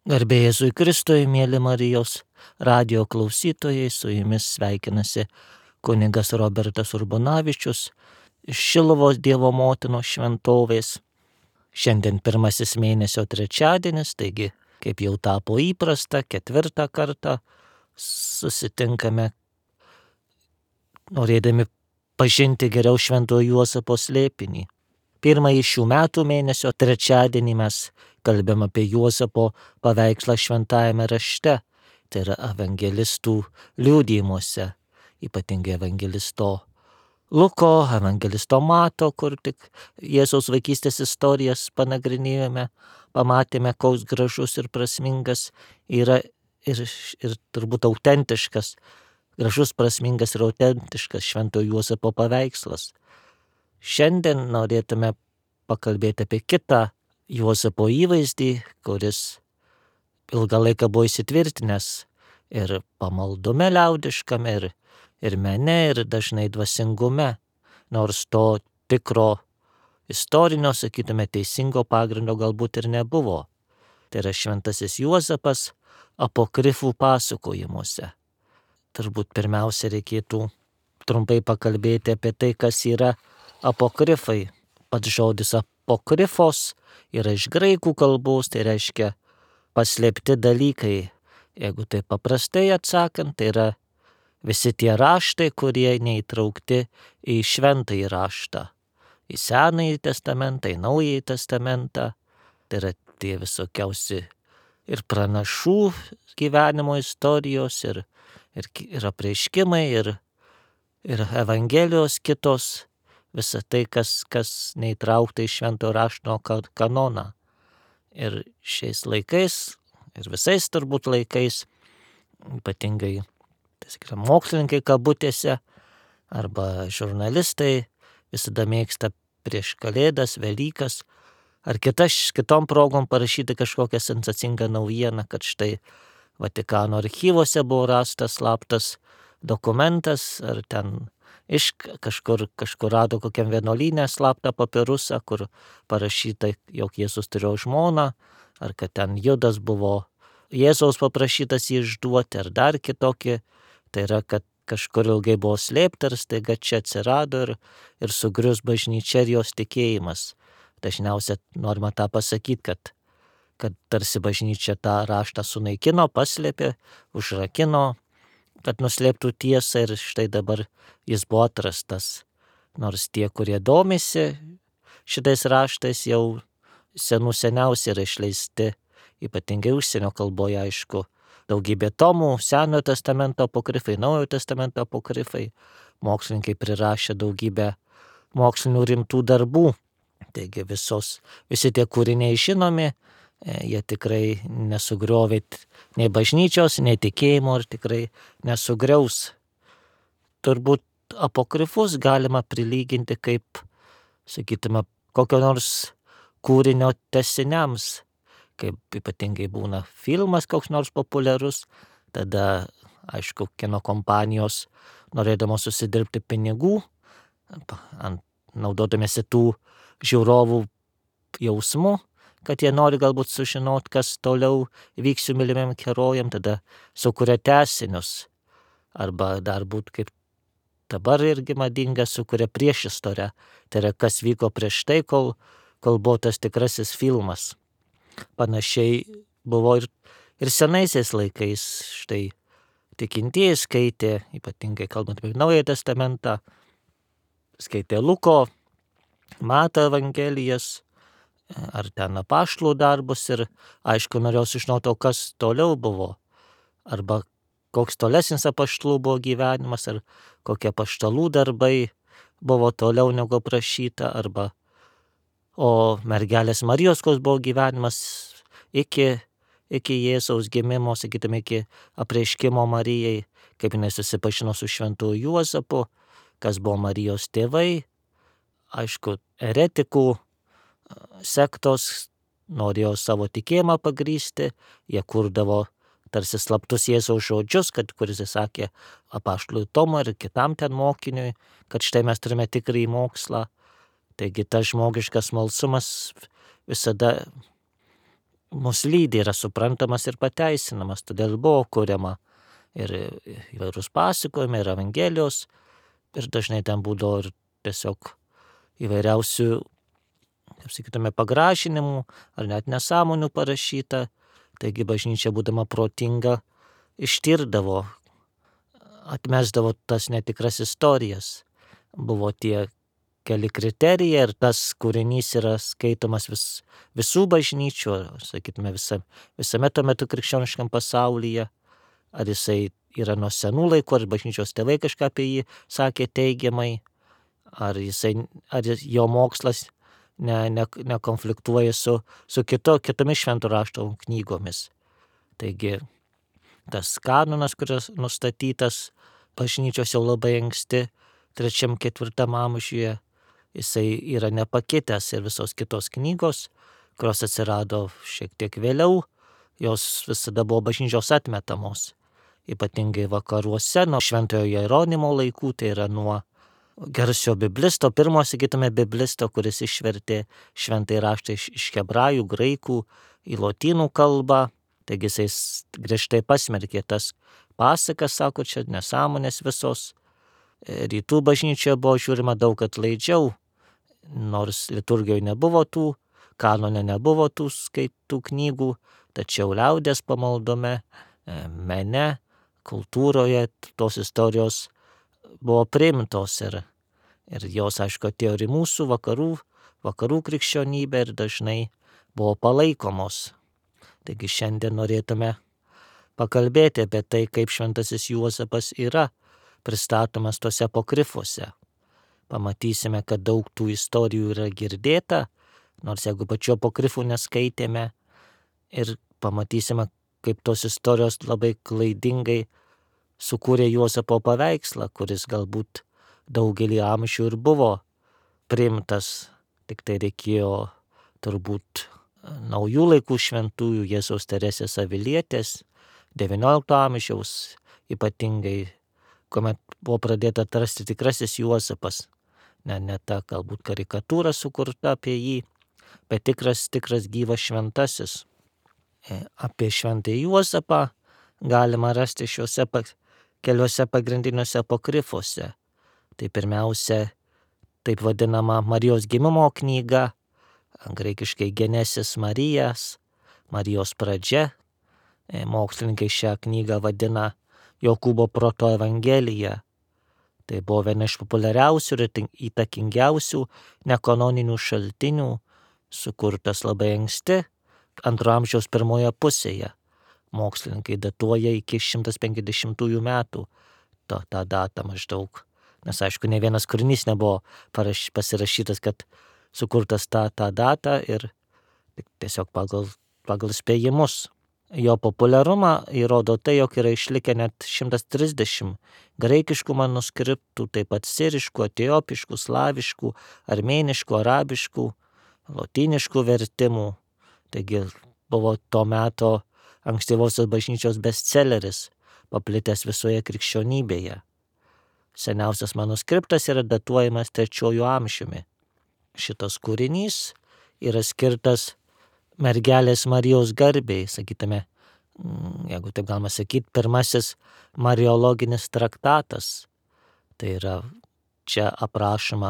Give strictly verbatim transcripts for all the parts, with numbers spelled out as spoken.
Garbė Jėzui Kristui, mėly Marijos radijo klausytojai, su jumis sveikinasi kunigas Robertas Urbonavičius iš Šiluvos Dievo motinos šventovės. Šiandien pirmasis mėnesio trečiadienis, taigi, kaip jau tapo įprasta, ketvirtą kartą susitinkame, norėdami pažinti geriau Šventojo Juozapo slėpinį. Pirmąjį šių metų mėnesio trečiadienį mes kalbėjom apie Juozapo paveikslą šventajame rašte, tai yra evangelistų liudijimuose, ypatingai evangelisto Luko, evangelisto Mato, kur tik Jėzaus vaikystės istorijas panagrinėjome, pamatėme, koks gražus ir prasmingas yra ir, ir turbūt autentiškas, gražus, prasmingas ir autentiškas Šventojo Juozapo paveikslas. Šiandien norėtume pakalbėti apie kitą Juozapo įvaizdį, kuris ilgą laiką buvo įsitvirtinęs ir pamaldume liaudiškame, ir, ir mene, ir dažnai dvasingume, nors to tikro istorinio, sakytume, teisingo pagrindo galbūt ir nebuvo. Tai yra šventasis Juozapas apokrifų pasakojimuose. Turbūt pirmiausia reikėtų trumpai pakalbėti apie tai, kas yra apokrifai. Pats žodis apokrifos yra iš graikų kalbos, tai reiškia paslėpti dalykai. Jeigu tai paprastai atsakant, tai yra visi tie raštai, kurie neįtraukti į šventąjį raštą, į Senąjį testamentą, į Naująjį testamentą. Tai yra tie visokiausi ir pranašų gyvenimo istorijos, ir, ir, ir apreiškimai, ir, ir evangelijos kitos. Visa tai, kas, kas neįtraukta į švento rašto kanoną. Ir šiais laikais, ir visais turbūt laikais, ypatingai tai sakykime, mokslininkai kabutėse arba žurnalistai visada mėgsta prieš Kalėdas, Velykas ar kitas, kitom progom parašyti kažkokią sensacingą naujieną, kad štai Vatikano archyvose buvo rastas slaptas dokumentas, ar ten iš kažkur, kažkur rado kokiam vienuolyne slaptą papirusą, kur parašyta, jog Jėzus turėjo žmoną, ar kad ten Judas buvo Jėzaus paprašytas jį išduoti, ar dar kitokie. Tai yra, kad kažkur ilgai buvo slėpta ir staiga čia atsirado ir, ir sugrius bažnyčia ir jos tikėjimas. Dažniausiai norima tą pasakyti, kad, kad tarsi bažnyčia tą raštą sunaikino, paslėpė, užrakino, kad nuslėptų tiesą, ir štai dabar jis buvo atrastas. Nors tie, kurie domisi šitais raštais, jau senų seniausiai yra išleisti, ypatingai užsienio kalboje, aišku, daugybė tomų, Senojo testamento apokrifai, Naujojo testamento apokrifai, mokslininkai prirašė daugybę mokslinių rimtų darbų. Taigi visos, visi tie kūriniai žinomi, jie tikrai nesugriovė nei bažnyčios, nei tikėjimo, ir tikrai nesugriaus. Turbūt apokrifus galima prilyginti kaip, sakytume, kokio nors kūrinio tęsiniams, kaip ypatingai būna filmas koks nors populiarus, tada, aišku, kino kompanijos, norėdamos susidirbti pinigų, ant, naudodamiesi tų žiūrovų jausmu, kad jie nori galbūt sužinoti, kas toliau vyks su mylimiem herojam, tada sukuria tęsinius. Arba dar būt kaip dabar irgi madinga, sukuria priešistorę. Tai yra, kas vyko prieš tai, kol, kol buvo tas tikrasis filmas. Panašiai buvo ir, ir senaisiais laikais. Štai tikintieji skaitė, ypatingai kalbant apie Naująjį testamentą, skaitė Luko, Mato evangelijas, ar ten apaštalų darbus, ir aišku, norėjau sužinoti, kas toliau buvo, arba koks tolesnis apaštalų buvo gyvenimas, ar kokie apaštalų darbai buvo toliau negu prašyta, arba o mergelės Marijos koks buvo gyvenimas iki, iki Jėzaus gimimo, sakytume, iki apreiškimo Marijai, kaip jinai susipažino su Šventuoju Juozapu, kas buvo Marijos tėvai. Aišku, eretikų sektos norėjo savo tikėjimą pagrįsti, jie kurdavo tarsi slaptus Jėzaus žodžius, kad kuris sakė apaštalui Tomui ir kitam ten mokiniui, kad štai mes turime tikrąjį mokslą. Taigi tas žmogiškas smalsumas visada mus lydi, yra suprantamas ir pateisinamas, todėl buvo kuriama ir įvairūs pasakojimai, ir evangelijos, ir dažnai ten būdavo ir tiesiog įvairiausių, kaip sakytume, pagražinimų, ar net nesąmonių parašyta, taigi bažnyčia, būdama protinga, ištirdavo, atmesdavo tas netikras istorijas. Buvo tie keli kriterijai ir tas kūrinys yra skaitomas vis, visų bažnyčių, sakytume, visa, visame tuo metu krikščioniškam pasaulyje, ar jisai yra nuo senų laikų, ar bažnyčios tėvai kažką apie jį sakė teigiamai, ar, jisai, ar jo mokslas ne, ne, nekonfliktuoja su, su kito, kitomis švento rašto knygomis. Taigi tas kanonas, kuris nustatytas bažnyčios jau labai anksti, trečiam, ketvirtam amžiuje, jisai yra nepakitęs ir visos kitos knygos, kurios atsirado šiek tiek vėliau, jos visada buvo bažnyčios atmetamos. Ypatingai vakaruose, nuo šventojo Jeronimo laikų, tai yra nuo garsio biblisto, pirmo, sakytume, biblisto, kuris išvertė šventąjį raštą iš, iš hebrajų, graikų į lotynų kalbą. Taigi jisai griežtai pasmerkė tas pasakas, sako, čia nesąmonės visos. Rytų bažnyčioje buvo žiūrima daug atlaidžiau, nors liturgijoje nebuvo tų, kanone nebuvo tų skaitų knygų, tačiau liaudies pamaldome, mene, kultūroje tos istorijos buvo priimtos ir, ir jos, aišku, atėjo ir į mūsų vakarų, vakarų krikščionybę ir dažnai buvo palaikomos. Taigi šiandien norėtume pakalbėti apie tai, kaip šventasis Juozapas yra pristatomas tose apokrifuose. Pamatysime, kad daug tų istorijų yra girdėta, nors jeigu pačių apokrifų neskaitėme, ir pamatysime, kaip tos istorijos labai klaidingai sukūrė Juozapo paveikslą, kuris galbūt daugelį amžių ir buvo priimtas, tik tai reikėjo turbūt naujų laikų šventųjų, Jėzaus Teresės Avilietės, devyniolikto amžiaus, ypatingai, kuomet buvo pradėta atrasti tikrasis Juozapas, ne, ne ta galbūt karikatūra sukurta apie jį, bet tikras, tikras gyvas šventasis. Apie šventąjį Juozapą galima rasti šiuose keliuose pagrindiniuose apokrifuose. Tai pirmiausia, taip vadinama Marijos gimimo knyga, graikiškai Genesis Marijas, Marijos pradžia. Mokslininkai šią knygą vadina Jokūbo proto evangelija. Tai buvo viena iš populiariausių ir įtakingiausių nekanoninių šaltinių, sukurtas labai anksti, antro amžiaus pirmoje pusėje. Mokslininkai datuoja iki šimtas penkiasdešimtųjų metų to, tą datą maždaug. Nes aišku, ne vienas kūrinys nebuvo paraš, pasirašytas, kad sukurtas tą, tą datą ir tiesiog pagal, pagal spėjimus. Jo populiarumą įrodo tai, jog yra išlikę net šimtas trisdešimt graikiškų manuskriptų, taip pat siriškų, etiopiškų, slaviškų, armėniškų, arabiškų, lotyniškų vertimų. Taigi buvo to meto ankstyvosios bažnyčios bestselleris, paplitęs visoje krikščionybėje. Seniausias manuskriptas yra datuojamas trečiuoju amžiumi. Šitas kūrinys yra skirtas mergelės Marijos garbei, sakytume, jeigu taip galima sakyti, pirmasis mariologinis traktatas. Tai yra čia aprašoma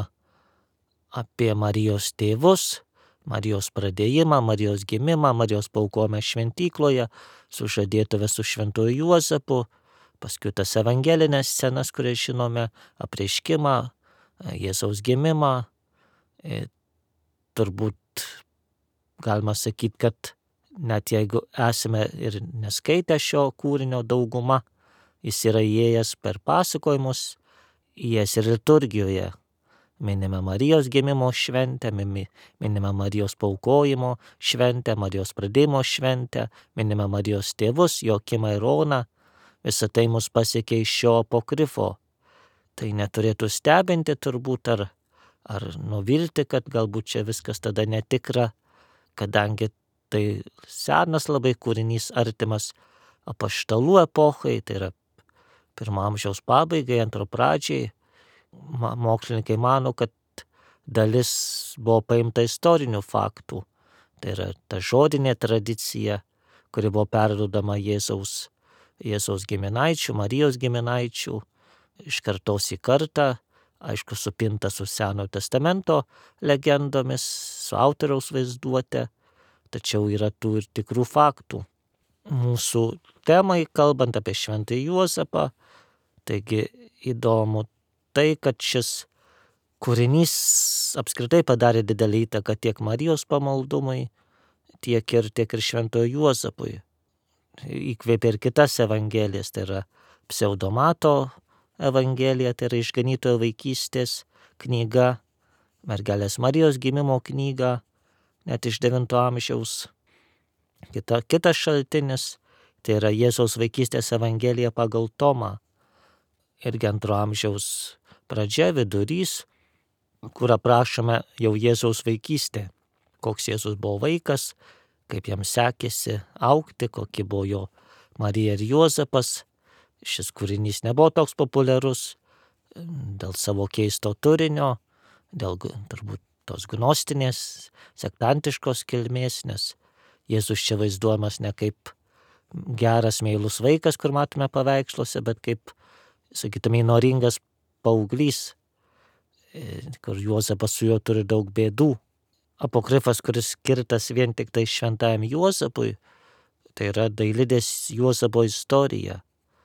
apie Marijos tėvus, Marijos pradėjimą, Marijos gimimą, Marijos paaukojimą šventykloje, sužadėtuvę su šventuoju Juozapu, paskui tas evangelinės scenas, kurias žinome, apreiškimą, Jėzaus gimimą. Ir turbūt galima sakyti, kad net jeigu esame ir neskaitę šio kūrinio dauguma, jis yra įėjęs per pasakojimus, įėjęs ir liturgijoje. Minime Marijos gimimo šventę, minime Marijos paaukojimo šventę, Marijos pradėjimo šventę, minime Marijos tėvus, Joakimą ir Oną. Visą tai mus pasiekė iš šio apokrifo. Tai neturėtų stebinti turbūt ar, ar nuvilti, kad galbūt čia viskas tada netikra, kadangi tai senas labai kūrinys, artimas apaštalų epochai, tai yra pirmo amžiaus pabaigai, antro pradžiai. Mokslininkai mano, kad dalis buvo paimta istorinių faktų, Tai yra ta žodinė tradicija, kuri buvo perduodama Jėzaus, Jėzaus giminaičių, Marijos giminaičių iš kartos į kartą, aišku, supinta su Senojo testamento legendomis, su autoriaus vaizduote, tačiau yra tų ir tikrų faktų. Mūsų temai, kalbant apie Šventąjį Juozapą, taigi įdomu tai, kad šis kūrinys apskritai padarė didelį įtaką tiek Marijos pamaldumui, tiek ir, tiek ir Šventojo Juozapui. Įkvėpė ir kitas evangelijas, tai yra Pseudomato evangelija, tai yra išganytojo vaikystės knyga, mergelės Marijos gimimo knyga, net iš devinto amžiaus. Kita, kitas šaltinis, tai yra Jėzaus vaikystės evangelija pagal Tomą, irgi antro amžiaus pradžia, vidurys, kur aprašome jau Jėzaus vaikystę, koks Jėzus buvo vaikas, kaip jam sekėsi augti, kokie buvo jo Marija ir Juozapas. Šis kūrinys nebuvo toks populiarus dėl savo keisto turinio, dėl turbūt tos gnostinės, sektantiškos kilmės, nes Jėzus čia vaizduojamas ne kaip geras, meilus vaikas, kur matome paveiksluose, bet kaip, sakytume, įnoringas paauglys, kur Juozapas su juo turi daug bėdų. Apokrifas, kuris skirtas vien tik tai Šventajam Juozapui, tai yra dailidės Juozapo istorija,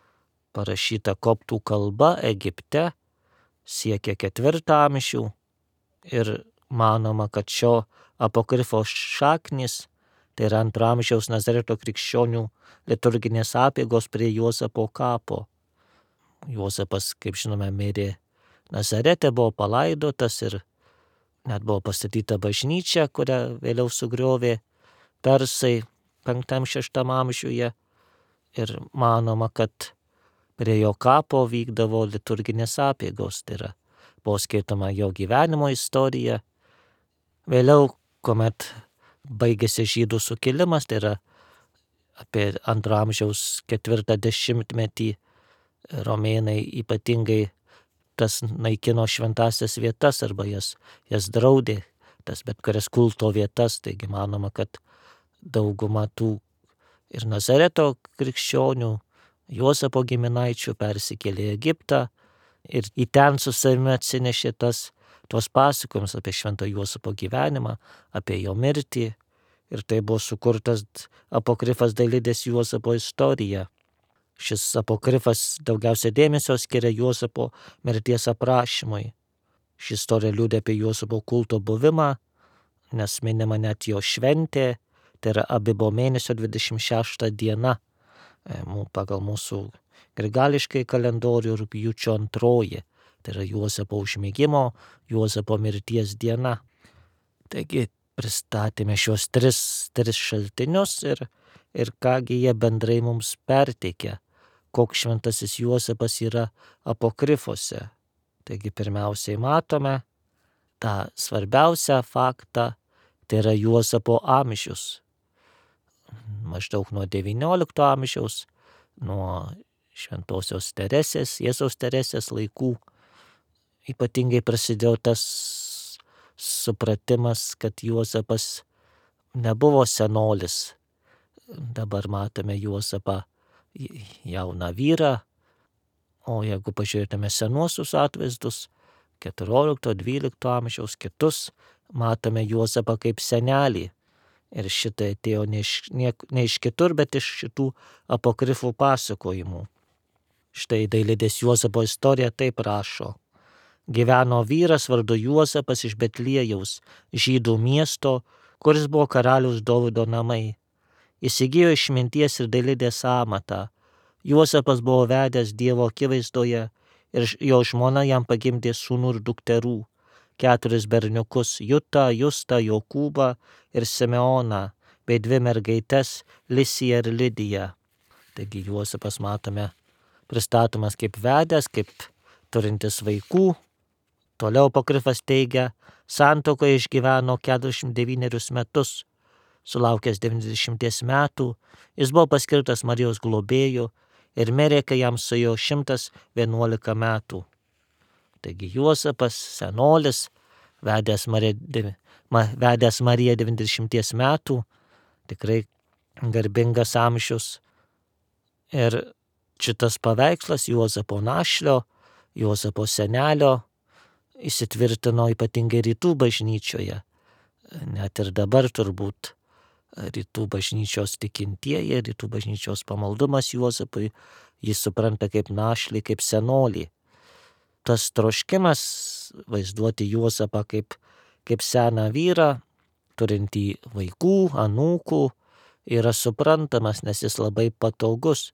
parašyta koptų kalba Egipte, siekia ketvirtą amžių ir manoma, kad šio apokrifo šaknis, tai yra antro amžiaus Nazareto krikščionių liturginės apeigos prie Juozapo kapo. Juozapas, kaip žinome, mirė Nazarete, buvo palaidotas ir net buvo pastatyta bažnyčia, kurią vėliau sugriovė persai penktam šeštam amžiuje, ir manoma, kad prie jo kapo vykdavo liturginės apeigos, tai yra buvo skaitoma jo gyvenimo istorija. Vėliau, kuomet baigėsi žydų sukilimas, tai yra apie antro amžiaus ketvirtą dešimtmetį, romėnai ypatingai tas naikino šventasias vietas arba jas, jas draudė, tas bet kurias kulto vietas, taigi manoma, kad dauguma tų ir Nazareto krikščionių, Juozapo giminaičių persikėlė į Egiptą ir į ten su savimi atsinešė tas, tuos pasakojimus apie Švento Juozapo gyvenimą, apie jo mirtį, ir tai buvo sukurtas apokrifas dailidės Juozapo istorija. Šis apokrifas daugiausia dėmesio skiria Juozapo mirties aprašymui. Ši istorija liudija apie Juozapo kulto buvimą, nes minima net jo šventė, tai yra Abibo mėnesio dvidešimt šešta diena, pagal mūsų grigališkai kalendorių rugpjūčio antroji, tai yra Juozapo užmigimo, Juozapo mirties diena. Taigi pristatėme šios tris, tris šaltinius ir, ir kągi jie bendrai mums perteikia, koks šventasis Juozapas yra apokrifuose. Taigi pirmiausiai matome tą svarbiausią faktą, tai yra Juozapo amžius. Maždaug nuo devyniolikto amžiaus, nuo šventosios Teresės, Jėzaus Teresės laikų, ypatingai prasidėjo tas supratimas, kad Juozapas nebuvo senolis. Dabar matome Juozapą jauną vyrą, o jeigu pažiūrėtume senuosius atvaizdus, keturiolikto dvylikto amžiaus kitus, matome Juozapą kaip senelį. Ir šitai atėjo ne iš, ne, ne iš kitur, bet iš šitų apokrifų pasakojimų. Štai dailidės Juozapo istorija taip rašo. Gyveno vyras vardu Juozapas iš Betliejaus, žydų miesto, kuris buvo karaliaus Dovydo namai. Įsigijo išminties ir dailidės amatą. Juozapas buvo vedęs Dievo akivaizdoje ir jo žmona jam pagimdė sūnų ir dukterų. Keturis berniukus Jutą, Justą, Jokūbą ir Simeoną, bei dvi mergaites Lisiją ir Lidiją. Taigi Juozapas matome pristatomas kaip vedęs, kaip turintis vaikų. Toliau apokrifas teigia, santuokoje išgyveno keturiasdešimt devynerius metus. Sulaukęs devyniasdešimties metų, jis buvo paskirtas Marijos globėju ir mirė, kai jam suėjo šimtas vienuolika metų. Taigi Juozapas, senolis, vedęs vedęs Mariją devyniasdešimties metų, tikrai garbingas amžius. Ir šitas paveikslas Juozapo našlio, Juozapo senelio įsitvirtino ypatingai rytų bažnyčioje. Net ir dabar turbūt rytų bažnyčios tikintieji, rytų bažnyčios pamaldumas Juozapui, jis supranta kaip našlį, kaip senolį. Tas troškimas vaizduoti Juozapą kaip, kaip seną vyrą, turintį vaikų, anūkų, yra suprantamas, nes jis labai patogus.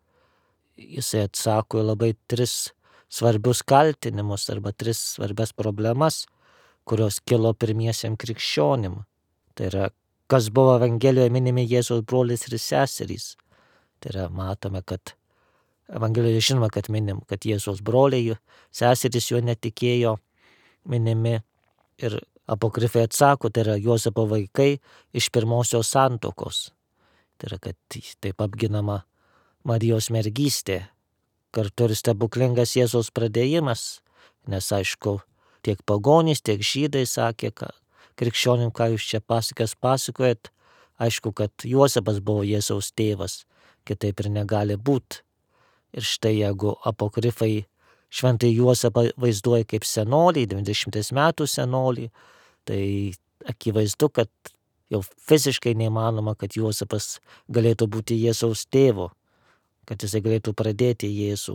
Jisai atsako į labai tris svarbius kaltinimus arba tris svarbias problemas, kurios kilo pirmiesiam krikščionim. Tai yra, kas buvo Evangelijoje minimi Jėzaus brolis ir seserys. Tai yra, matome, kad Evangelijoje žinoma, kad minim, kad Jėzaus broliai, seserys jo netikėjo minimi. Ir apokrifai atsako, tai yra Juozapo vaikai iš pirmosios santuokos. Tai yra, kad taip apginama Marijos mergystė. Kartu ir stebuklingas Jėzaus pradėjimas, nes aišku, tiek pagonys, tiek žydai sakė, kad krikščionim, ką jūs čia pasakas pasakojat, aišku, kad Juozapas buvo Jėzaus tėvas, kitaip ir negali būti. Ir štai jeigu apokrifai šventai Juozapą vaizduoja kaip senolį, devyniasdešimties metų senolį, tai akivaizdu, kad jau fiziškai neįmanoma, kad Juozapas galėtų būti Jėzaus tėvu, kad jisai galėtų pradėti Jėzų.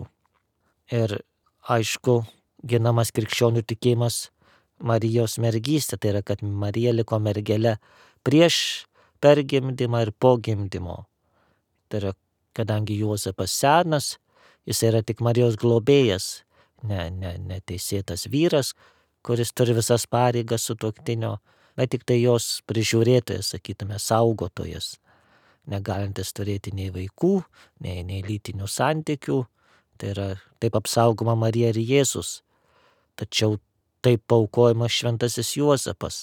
Ir aišku, ginamas krikščionių tikėjimas Marijos mergystė, tai yra, kad Marija liko mergele prieš pergimdymą ir po gimdymo. Tai yra, kadangi Juozapas senas, jis yra tik Marijos globėjas, ne, ne, neteisėtas vyras, kuris turi visas pareigas sutuoktinio, bet tik tai jos prižiūrėtojas, sakytume, saugotojas, negalintis turėti nei vaikų, nei, nei lytinių santykių. Tai yra, taip apsaugoma Marija ir Jėzus. Tačiau taip paukojamas šventasis Juozapas.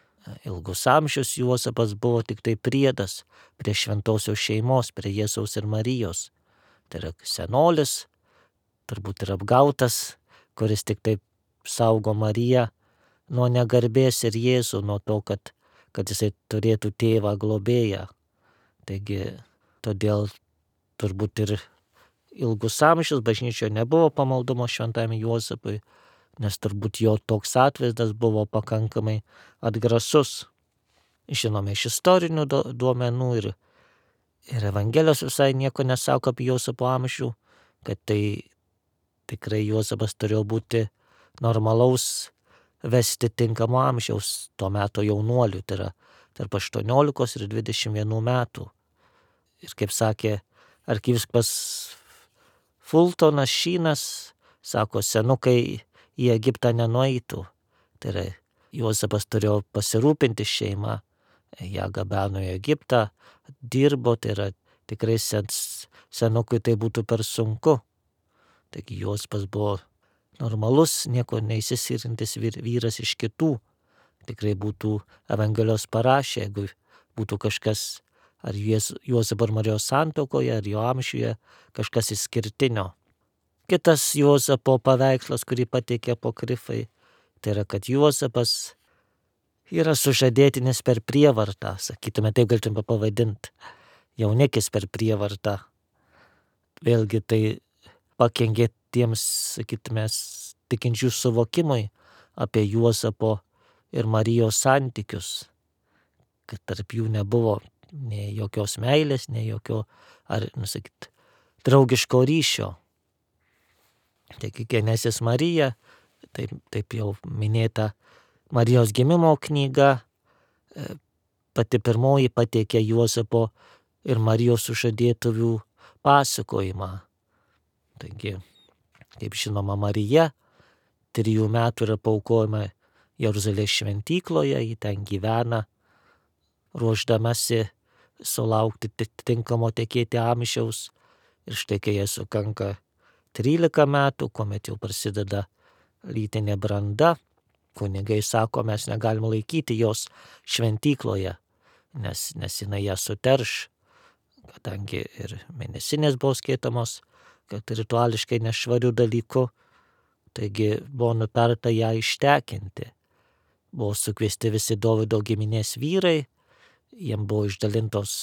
Ilgus amžius Juozapas buvo tik tai priedas prie šventosios šeimos, prie Jėzaus ir Marijos. Tai yra senolis, turbūt ir apgautas, kuris tik taip saugo Mariją nuo negarbės ir Jėzų, nuo to, kad, kad jisai turėtų tėvą globėją. Taigi, todėl turbūt ir ilgus amžius bažnyčioje nebuvo pamaldumo šventajam Juozapui, nes turbūt jo toks atvaizdas buvo pakankamai atgrasus. Žinome iš istorinių duomenų ir, ir Evangelijos visai nieko nesako apie Juozapo amžių, kad tai tikrai Juozapas turėjo būti normalaus vesti tinkamo amžiaus to meto jaunuolių, tai yra tarp aštuoniolikos ir dvidešimt vienų metų. Ir kaip sakė arkivyskupas Fultonas Šynas, sako, senukai į Egiptą nenueitų. Tai yra, Juozapas turėjo pasirūpinti šeimą, ją gabeno į Egiptą, dirbo, tai yra tikrai sen, senukui tai būtų per sunku. Taigi Juozapas buvo normalus, nieko neįsiskirintis vyras iš kitų. Tikrai būtų Evangelijos parašę, jeigu būtų kažkas ar Juozapo ir Marijos santuokoje, ar jo amžiuje kažkas išskirtinio. Kitas Juozapo paveikslas, kurį pateikė apokrifai, tai yra, kad Juozapas yra sužadėtinis per prievartą, sakytume, taip galėtume pavadinti, jaunikis per prievartą. Vėlgi tai pakenkė tiems, sakytume, tikinčių suvokimui apie Juozapo ir Marijos santykius, kad tarp jų nebuvo nei jokios meilės, nei jokio, ar, nusakyt, draugiško ryšio. Taigi Genesis Marija, taip, taip jau minėta Marijos gimimo knyga, pati pirmoji pateikė Juozapo ir Marijos sužadėtuvių pasakojimą. Taigi, kaip žinoma, Marija trijų metų yra paaukojama Jeruzalės šventykloje, ji ten gyvena, ruošdamasi sulaukti tinkamo tekėti amžiaus. Ir štai, kai jai sukanka trylika metų, kuomet jau prasideda lytinė branda, kunigai sako, mes negalime laikyti jos šventykloje, nes, nes jinai ją suterš, kadangi ir mėnesinės buvo skaitamos, kad rituališkai nešvarių dalykų, taigi buvo nutarta ją ištekinti. buvo sukviesti visi Dovydo giminės vyrai, jiem buvo išdalintos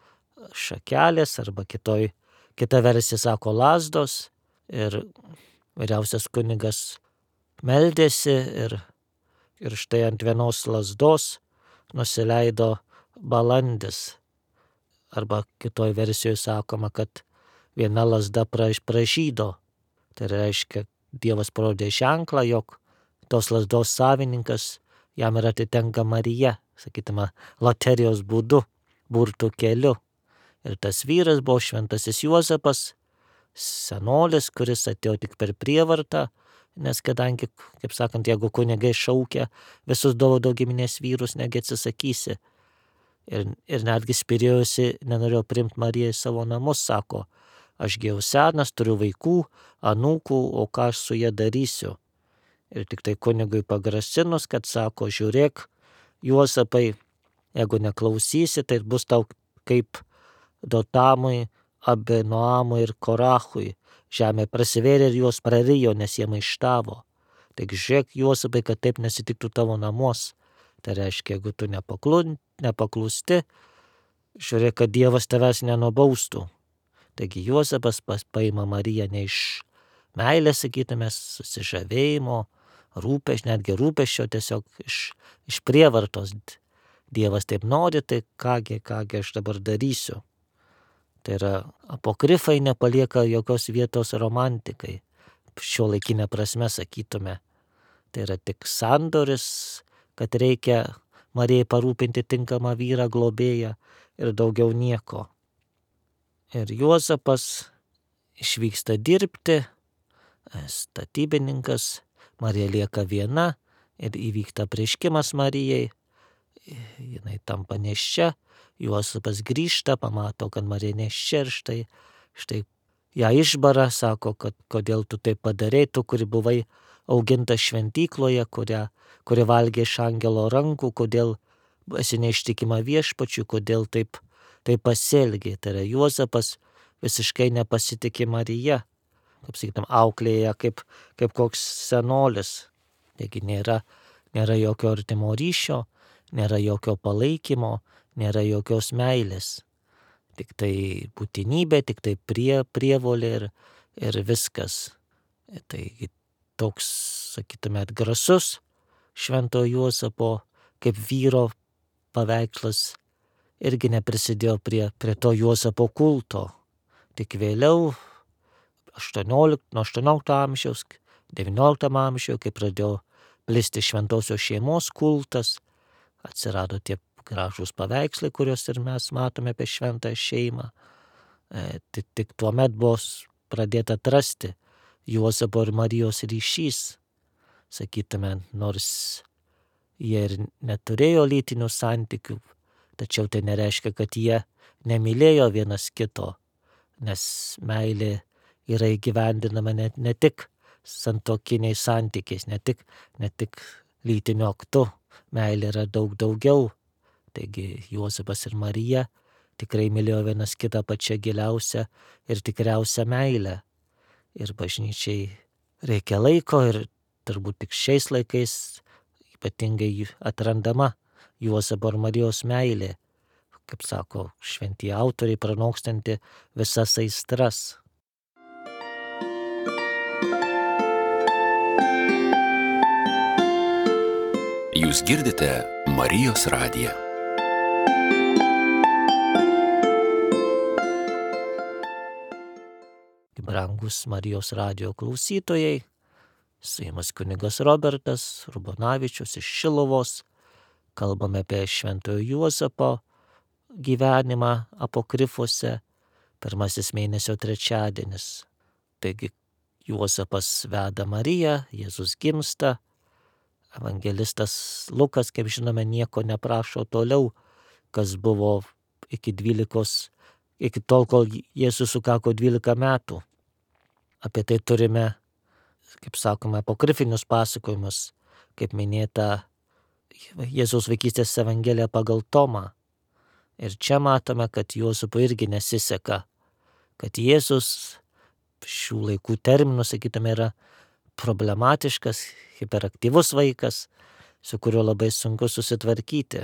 šakelės arba kitoj, kita versija sako lazdos ir vyriausias kunigas meldėsi ir, ir štai ant vienos lazdos nusileido balandis. Arba kitoj versijoje sakoma, kad viena lazda pražydo. Tai reiškia, Dievas parodė ženklą, jog tos lazdos savininkas jam yra atitenka Marija, sakytume, loterijos būdu, burtų keliu. Ir tas vyras buvo šventasis Juozapas, senolis, kuris atėjo tik per prievartą, nes kadangi, kaip sakant, jeigu kunigai šaukia visus Dovydo giminės vyrus, negi atsisakysi. Ir, ir netgi spyrėjosi, nenorėjo priimti Mariją į savo namus, sako, aš jau senas, turiu vaikų, anūkų, o ką aš su jie darysiu. Ir tik tai kunigui pagrasinus, kad sako, žiūrėk, Juozapai, jeigu neklausysi, tai bus tau kaip Dotamui, Abinoamui ir Korachui. Žemė prasivėrė ir juos prarijo, nes jie maištavo. Taigi žiūrėk, Juozapai, kad taip nesitiktų tavo namuos. Tai reiškia, jeigu tu nepaklu, nepaklūsti, žiūrėk, kad Dievas tavęs nenubaustų. Taigi Juozapas paima Mariją ne iš meilės, sakytume, susižavėjimo, rūpeš, netgi rūpeščio, tiesiog iš, iš prievartos. Dievas taip nori, tai kągi, kągi aš dabar darysiu. Tai yra, apokrifai nepalieka jokios vietos romantikai, šio laikinė prasme sakytume. Tai yra tik sandoris, kad reikia Marijai parūpinti tinkamą vyrą globėją ir daugiau nieko. Ir Juozapas išvyksta dirbti, statybininkas, Marija lieka viena ir įvyksta apreiškimas Marijai, jinai tampa nėščia, Juozapas grįžta, pamato, kad Marija nėščia ir štai, štai ją išbara, sako, kad kodėl tu taip padarei, tu, kuri buvai auginta šventykloje, kurią, kuri valgė iš angelo rankų, kodėl esi neištikima viešpačiui, kodėl taip, taip pasielgė. Tai yra Juozapas visiškai nepasitikė Marija, kaip sakytum, auklėja kaip, kaip koks senolis. Taigi nėra, nėra jokio artimo ryšio, nėra jokio palaikymo, nėra jokios meilės. Tik tai būtinybė, tik tai prie, prievolė ir, ir viskas. Tai toks, sakytume, atgrasus švento Juozapo kaip vyro paveikslas irgi neprisidėjo prie, prie to Juozapo kulto. Tik vėliau, aštuoniolikto, nuo aštuoniolikto amžiaus, devynioliktam amžiuje, kai pradėjo plisti šventosios šeimos kultas, atsirado tie gražūs paveikslai, kuriuos ir mes matome apie šventąją šeimą. E, tik, tik tuomet buvo pradėta atrasti Juozapo ir Marijos ryšys. Sakytume, nors jie ir neturėjo lytinių santykių, tačiau tai nereiškia, kad jie nemylėjo vienas kito, nes meilė yra įgyvendinama ne, ne tik santuokiniais santykiais, ne tik, ne tik lytiniu aktu, meilė yra daug daugiau. Taigi Juozapas ir Marija tikrai mylėjo vienas kitą pačią giliausią ir tikriausią meilę. Ir bažnyčiai reikia laiko ir turbūt tik šiais laikais ypatingai atrandama Juozapo ir Marijos meilė, kaip sako šventieji autoriai, pranokstanti visas aistras. Jūs girdite Marijos radiją. Brangus Marijos radijo klausytojai, su jumis kunigas Robertas Urbonavičius iš Šiluvos. Kalbame apie šventojo Juozapo gyvenimą apokrifuose, pirmasis mėnesio trečiadienis. Taigi Juozapas veda Mariją, Jėzus gimsta. Evangelistas Lukas, kaip žinome, nieko neprašo toliau, kas buvo iki dvylikos, iki tol, kol Jėzus sukako dvylika metų. Apie tai turime, kaip sakome, apokrifinius pasakojimus, kaip minėta Jėzaus vaikystės evangelija pagal Tomą. Ir čia matome, kad Juozapui irgi nesiseka, kad Jėzus šių laikų terminų, sakytume, yra problematiškas, hiperaktyvus vaikas, su kuriuo labai sunku susitvarkyti.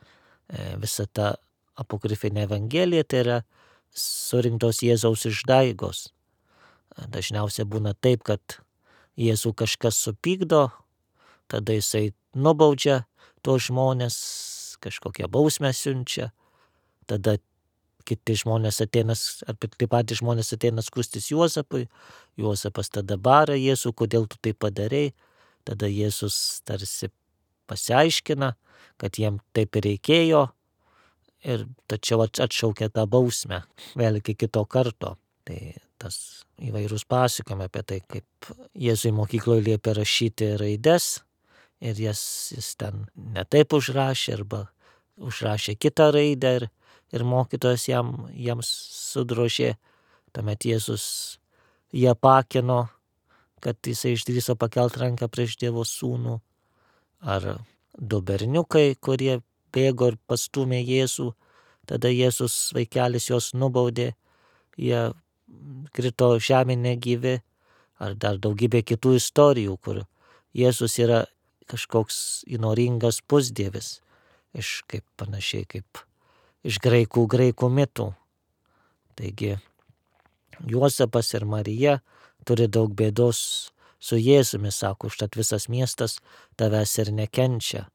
Visa ta apokrifinė evangelija tai yra surinktos Jėzaus išdaigos. Dažniausiai būna taip, kad Jėzų kažkas supykdo, tada jisai nubaudžia tuos žmonės, kažkokią bausmę siunčia, tada kiti žmonės ateina, ar taip pat žmonės ateina skustis Juozapui, Juozapas tada bara Jėzų, kodėl tu tai padarei, tada Jėzus tarsi pasiaiškina, kad jiem taip ir reikėjo, ir tačiau atšaukia tą bausmę, vėlgi kito karto. Tai tas įvairūs pasakojimai apie tai, kaip Jėzui mokykloje liepė rašyti raides, ir jas jis ten ne taip užrašė, arba užrašė kitą raidę, ir, ir mokytojas jam, jam sudrožė. Tuomet Jėzus jį apakino, kad jisai išdrįso pakelt ranką prieš Dievo sūnų. Ar du berniukai, kurie bėgo ir pastūmė Jėzų, tada Jėzus vaikelis juos nubaudė, jie krito žemėn negyvi, ar dar daugybė kitų istorijų, kur Jėzus yra kažkoks įnoringas pusdievis, iš kaip panašiai kaip iš graikų graikų mitų. Taigi Juozapas ir Marija turi daug bėdos su Jėzumi, sako, užtat visas miestas tavęs ir nekenčia.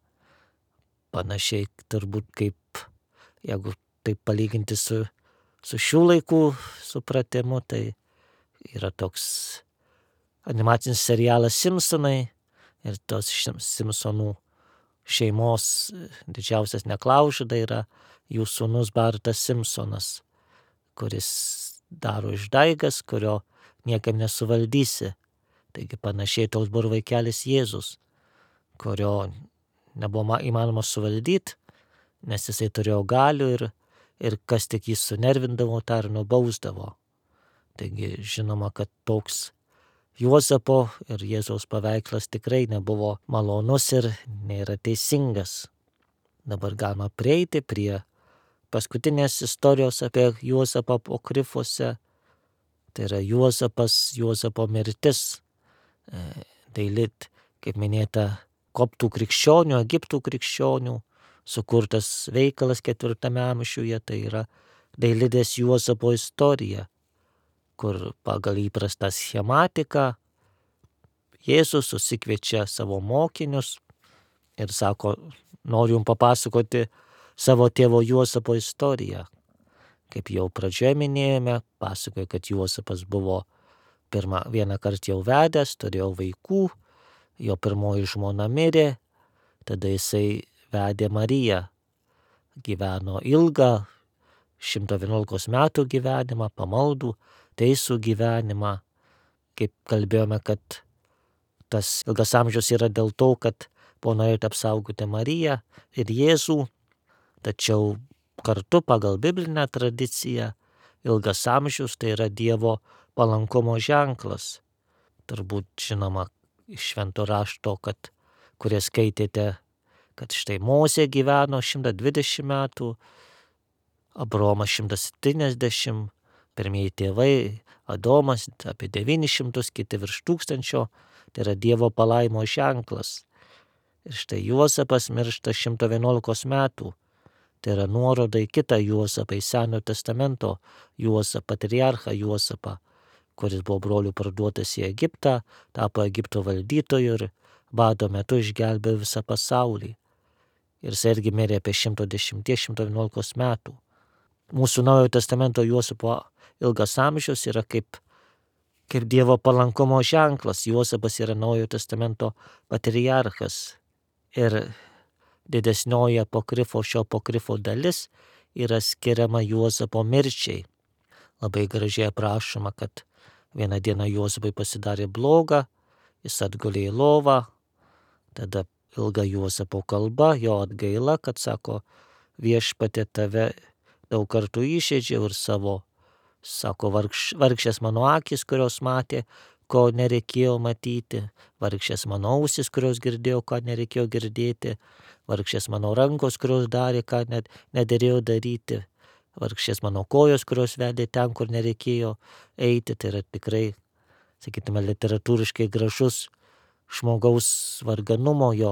Panašiai turbūt kaip, jeigu taip palyginti su Su šių laikų supratimu, tai yra toks animacinis serialas Simpsonai, ir tos Simpsonų šeimos didžiausias neklaužada yra jų sūnus Bartas Simpsonas, kuris daro išdaigas, kurio niekam nesuvaldysi. Taigi panašiai toks buvo vaikelis Jėzus, kurio nebuvo įmanoma suvaldyti, nes jisai turėjo galių, ir ir kas tik jis sunervindavo, tą ir nubausdavo. Taigi žinoma, kad toks Juozapo ir Jėzaus paveikslas tikrai nebuvo malonus ir nėra teisingas. Dabar galima prieiti prie paskutinės istorijos apie Juozapą apokrifuose. Tai yra Juozapas, Juozapo mirtis. Dailit, kaip minėta, koptų krikščionių, Egiptų krikščionių sukurtas veikalas ketvirtame amžiuje, tai yra Dailidės Juozapo istorija, kur pagal įprastą schematiką Jėzus susikviečia savo mokinius ir sako, noriu jums papasakoti savo tėvo Juozapo istoriją. Kaip jau pradžioje minėjome, pasakoja, kad Juozapas buvo pirmą vieną kartą jau vedęs, turėjo vaikų, jo pirmoji žmona mirė, tada jisai vedė Mariją, gyveno ilgą, šimto vienuolikos metų gyvenimą, pamaldų, teisų gyvenimą. Kaip kalbėjome, kad tas ilgas amžius yra dėl to, kad buvo norėta apsaugoti Mariją ir Jėzų, tačiau kartu pagal biblinę tradiciją ilgas amžius tai yra Dievo palankumo ženklas. Turbūt žinoma iš švento rašto, kad kurie skaitėte, kad štai Mozė gyveno šimtą dvidešimt metų, Abraomas šimtas septyniasdešimt, pirmieji tėvai, Adomas apie devynis šimtus, kiti virš tūkstančio, tai yra Dievo palaimo ženklas. Ir štai Juozapas miršta šimto vienuolikos metų, tai yra nuoroda į kitą Juozapą, į Senojo testamento Juozapą, patriarchą Juozapą, kuris buvo brolių parduotas į Egiptą, tapo Egipto valdytoju ir bado metu išgelbėjo visą pasaulį. Ir jis irgi mirė apie šimto dešimties šimto vienuolikos metų. Mūsų Naujojo testamento Juozapo ilgas amžius yra kaip, kaip Dievo palankumo ženklas. Juozapas yra Naujojo testamento patriarchas. Ir didesnioji apokrifo, šio apokrifo dalis yra skiriama Juozapo mirčiai. Labai gražiai aprašoma, kad vieną dieną Juozapui pasidarė bloga, jis atgulė į lovą, tada ilga Juozapo kalba, jo atgaila, kad sako, viešpatie tave daug kartų įžeidžiau ir savo, sako, vargš, vargšės mano akis, kurios matė, ko nereikėjo matyti, vargšės mano ausis, kurios girdėjo, ką nereikėjo girdėti, vargšės mano rankos, kurios darė, ką net nederėjo daryti, vargšės mano kojos, kurios vedė ten, kur nereikėjo eiti. Tai yra tikrai, sakytume, literatūriškai gražus žmogaus varganumo, jo,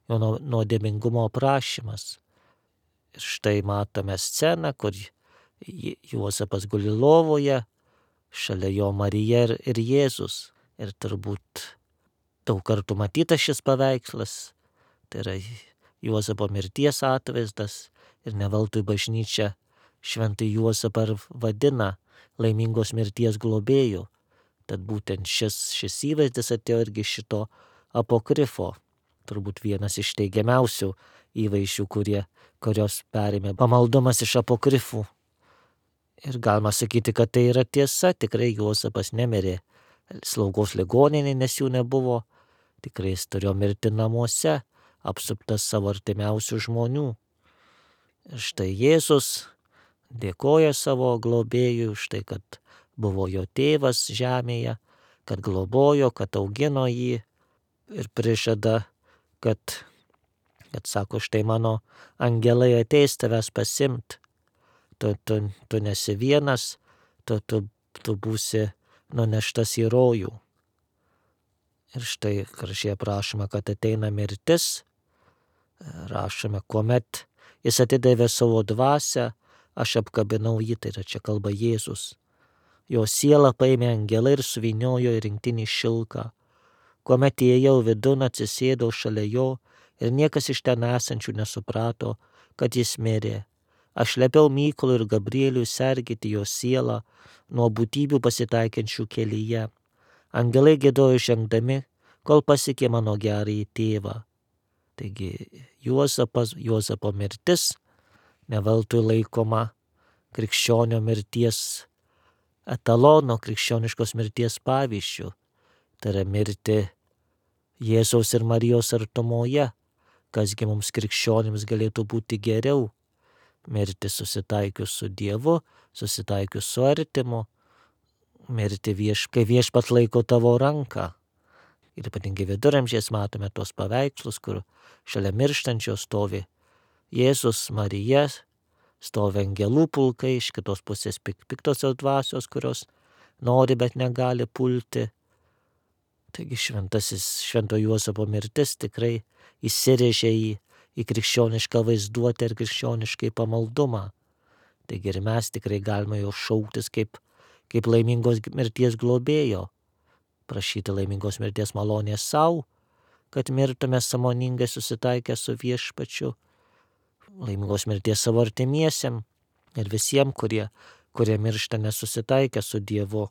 jo nuodėmingumo aprašymas. Ir štai matome sceną, kur Juozapas guli lovoje, šalia jo Marija ir, ir Jėzus. Ir turbūt daug kartų matytas šis paveikslas, tai yra Juozapo mirties atvaizdas, ir ne veltui bažnyčia šventąjį Juozapą vadina laimingos mirties globėju. Tad būtent šis, šis įvaizdis atėjo irgi šito apokrifo, turbūt vienas iš teigiamiausių įvaizdžių, kurie, kurios perėmė pamaldumas iš apokrifų. Ir galima sakyti, kad tai yra tiesa, tikrai Juozapas nemirė slaugos ligoninėje, nes jų nebuvo, tikrai jis turėjo mirti namuose, apsuptas savo artimiausių žmonių. Ir štai Jėzus dėkoja savo globėjui už tai, kad buvo jo tėvas žemėje, kad globojo, kad augino jį ir prižada, kad, kad sako, štai mano angelai ateis tavęs pasimt, tu, tu, tu nesi vienas, tu, tu, tu būsi nuneštas į rojų. Ir štai gražiai aprašoma, kad ateina mirtis, rašome, kuomet jis atidavė savo dvasią, aš apkabinau jį, tai yra čia kalba Jėzus. Jo sielą paėmė angelai ir suvyniojo į rinktinį šilką. Kuomet įėjau vidun, atsisėdau šalia jo ir niekas iš ten esančių nesuprato, kad jis mirė. Aš liepiau Mykolui ir Gabrieliui sergėti jo sielą nuo būtybių pasitaikiančių kelyje. Angelai giedojo žengdami, kol pasiekė mano gerąjį tėvą. Taigi Juozapas, Juozapo mirtis ne veltui laikoma krikščionio mirties etalono, krikščioniškos mirties pavyzdžių. Tai yra mirti Jėzaus ir Marijos artumoje, kasgi mums krikščionims galėtų būti geriau. Mirti susitaikius su Dievu, susitaikius su artimu, mirti vieš, kai viešpat laiko tavo ranką. Ir ypatingai viduramžiais matome tos paveikslus, kur šalia mirštančio stovi Jėzus, Marija, stovi angelų pulkai, iš kitos pusės pik, piktosios dvasios, kurios nori, bet negali pulti. Taigi šventasis Švento Juozapo mirtis tikrai įsirėžė į, į krikščionišką vaizduotę ir krikščioniškai pamaldumą. Taigi ir mes tikrai galime jo šauktis kaip, kaip laimingos mirties globėjo, prašyti laimingos mirties malonės savo, kad mirtume sąmoningai susitaikę su viešpačiu, laimingos mirties savo artimiesiem ir visiems, kurie, kurie miršta nesusitaikę su Dievu.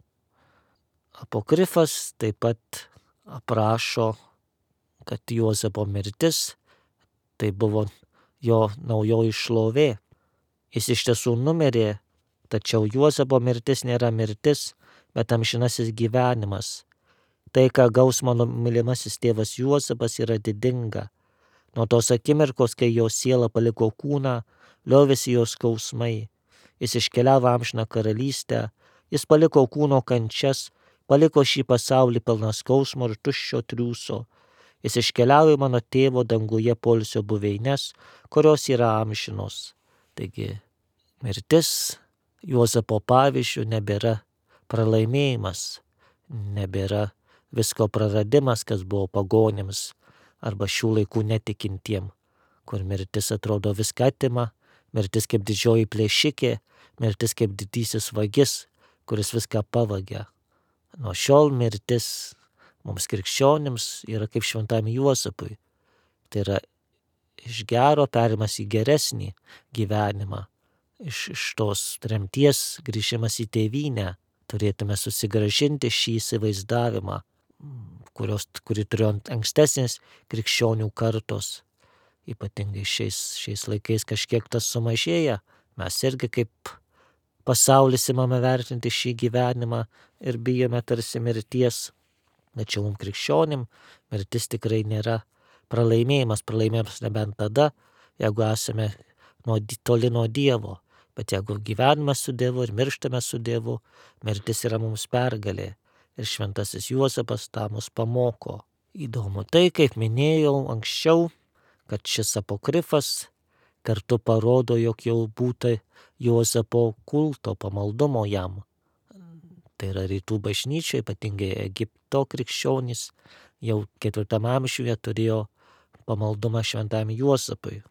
Apokrifas taip pat aprašo, kad Juozapo mirtis tai buvo jo naujoji šlovė. Jis iš tiesų numirė, tačiau Juozapo mirtis nėra mirtis, bet amžinasis gyvenimas. Tai, ką gaus mano mylimasis tėvas Juozapas, yra didinga. Nuo tos akimirkos, kai jo siela paliko kūną, liovėsi jos skausmai. Jis iškeliavo amžiną karalystę, jis paliko kūno kančias, paliko šį pasaulį pilną skausmo ir tuščio triūso. Jis iškeliavo į mano tėvo danguje poilsio buveines, kurios yra amžinos. Taigi mirtis Juozapo pavyzdžių nebėra pralaimėjimas, nebėra visko praradimas, kas buvo pagonims arba šių laikų netikintiem, kur mirtis atrodo viską atima, mirtis kaip didžioji plėšikė, mirtis kaip didysis vagis, kuris viską pavagia. Nuo šiol mirtis mums krikščionims yra kaip šventam Juozapui. Tai yra iš gero perimas į geresnį gyvenimą, iš, iš tos tremties grįžimas į tėvynę. Turėtume susigrąžinti šį įsivaizdavimą, kurios, kuri turėjo ankstesnės krikščionių kartos. Ypatingai šiais, šiais laikais kažkiek tas sumažėja. Mes irgi kaip pasaulis imame vertinti šį gyvenimą ir bijome tarsi mirties. Tačiau mums krikščionim mirtis tikrai nėra pralaimėjimas. Pralaimėjimas nebent tada, jeigu esame nuo, toli nuo Dievo. Bet jeigu gyvename su Dievu ir mirštame su Dievu, mirtis yra mums pergalė. Ir šventasis Juozapas tą mus pamoko. Įdomu tai, kaip minėjau anksčiau, kad šis apokrifas kartu parodo, jog jau būta Juozapo kulto, pamaldumo jam. Tai yra rytų bažnyčia, ypatingai Egipto krikščionys, jau ketvirtame amžiuje turėjo pamaldumą šventajam Juozapui.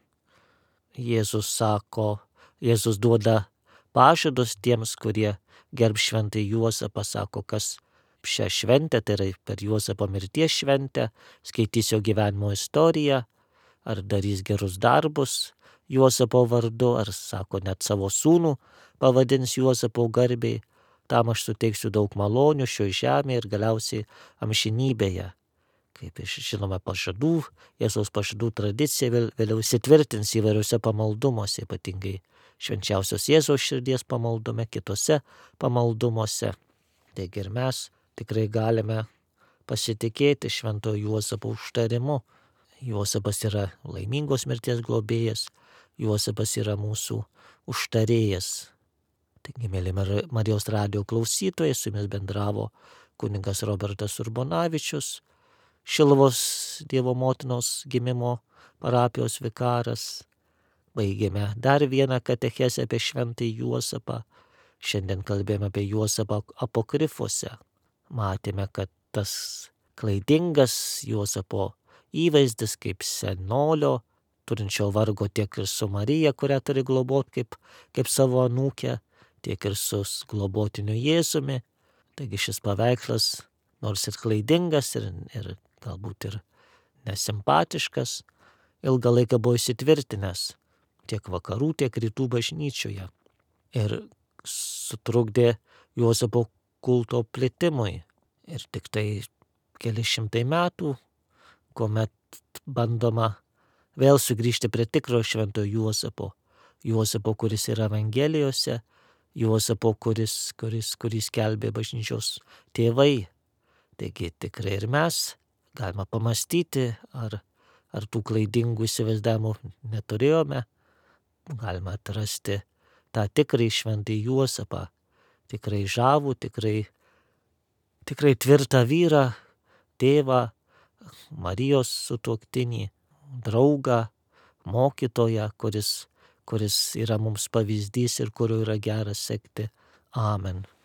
Jėzus sako, Jėzus duoda pažadus tiems, kurie gerb šventąjį Juozapą, sako, kas šią šventę, tai yra per Juozapo mirties šventę, skaitys jo gyvenimo istoriją, ar darys gerus darbus Juozapo vardu, ar sako, net savo sūnų pavadins Juozapo garbei, tam aš suteiksiu daug malonių šioje žemėje ir galiausiai amžinybėje. Kaip žinome, pažadų, Jėzaus pažadų tradicija vėl, vėliau įsitvirtins įvairiuose pamaldumuose, ypatingai švenčiausios Jėzaus širdies pamaldume, kitose pamaldumuose. Taigi ir mes tikrai galime pasitikėti šventojo Juozapo užtarimu. Juozapas yra laimingos mirties globėjas, Juozapas yra mūsų užtarėjas. Taigi, mėly Marijos radijo klausytojai, su jumis bendravo kunigas Robertas Urbonavičius, Šiluvos Dievo motinos gimimo parapijos vikaras. Baigėme dar vieną katechezę apie šventąjį Juozapą. Šiandien kalbėjome apie Juozapą apokrifuose. Matėme, kad tas klaidingas Juozapo įvaizdis kaip senolio, turinčio vargo tiek ir su Marija, kurią turi globot kaip, kaip savo anūkę, tiek ir su globotiniu Jėzumi. Taigi šis paveikslas, nors ir klaidingas, ir, ir galbūt ir nesimpatiškas, ilgą laiką buvo įsitvirtinęs tiek vakarų, tiek rytų bažnyčioje ir sutrukdė Juozapo kulto plitimui. Ir tik tai keli šimtai metų, kuomet bandoma vėl sugrįžti prie tikro šventojo Juozapo, Juozapo, kuris yra Evangelijose, Juozapo, kuris, kuris, kuris skelbė bažnyčios tėvai. Taigi tikrai ir mes galima pamastyti, ar, ar tų klaidingų įsivaizdavimų neturėjome. Galima atrasti tą tikrai šventąjį Juozapą, tikrai žavų, tikrai, tikrai tvirtą vyrą, tėvą, Marijos sutuoktinį, draugą, mokytoją, kuris, kuris yra mums pavyzdys ir kurio yra gera sekti. Amen.